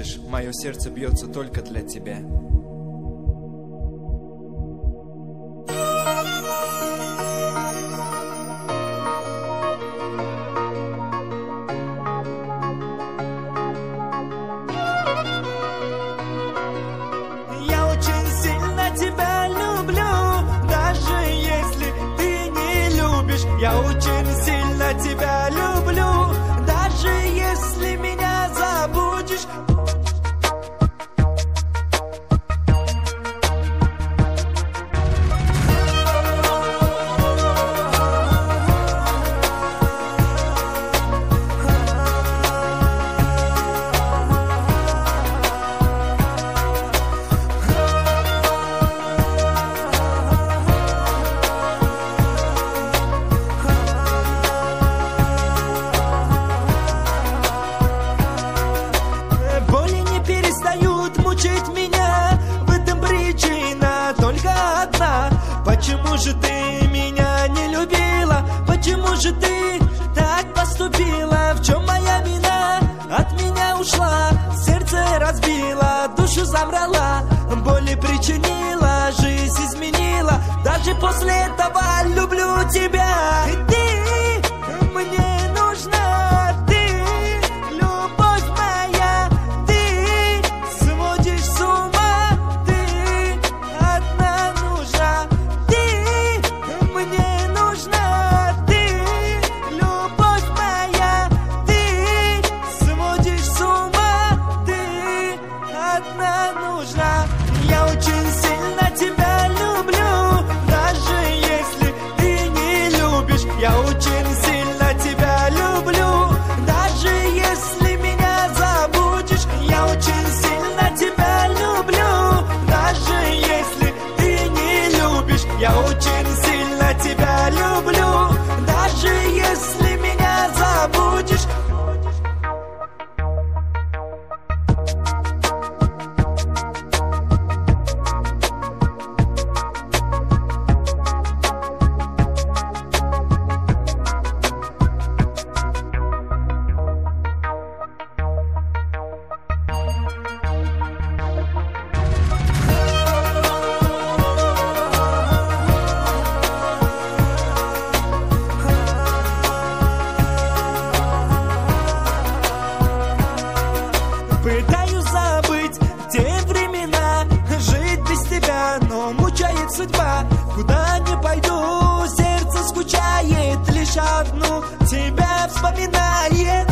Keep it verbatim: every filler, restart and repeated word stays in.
знаешь, мое сердце бьется только для тебя. Я очень сильно тебя люблю, даже если ты не любишь. Я очень сильно тебя люблю, даже если меня забудешь. Боли не перестают мучить меня, в этом причина только одна. Почему же ты меня не любила? Почему же ты так поступила? В чем моя вина? От меня ушла, сердце разбила, душу забрала, боли причинила, жизнь изменила. Даже после этого люблю тебя. И ты мне нужна, ты любовь моя. Ты сводишь с ума, ты одна нужна. Ты мне нужна, ты любовь моя. Ты сводишь с ума, ты одна нужна. Я очень сильно тебя люблю, даже если ты не любишь. Я очень сильно тебя люблю, даже если меня забудешь. Я очень сильно тебя люблю, даже если ты не любишь. Я очень сильно тебя люблю, даже если меня забудешь. Пытаюсь забыть те времена, жить без тебя, но мучает судьба. Куда не пойду, сердце скучает, лишь одну тебя вспоминает.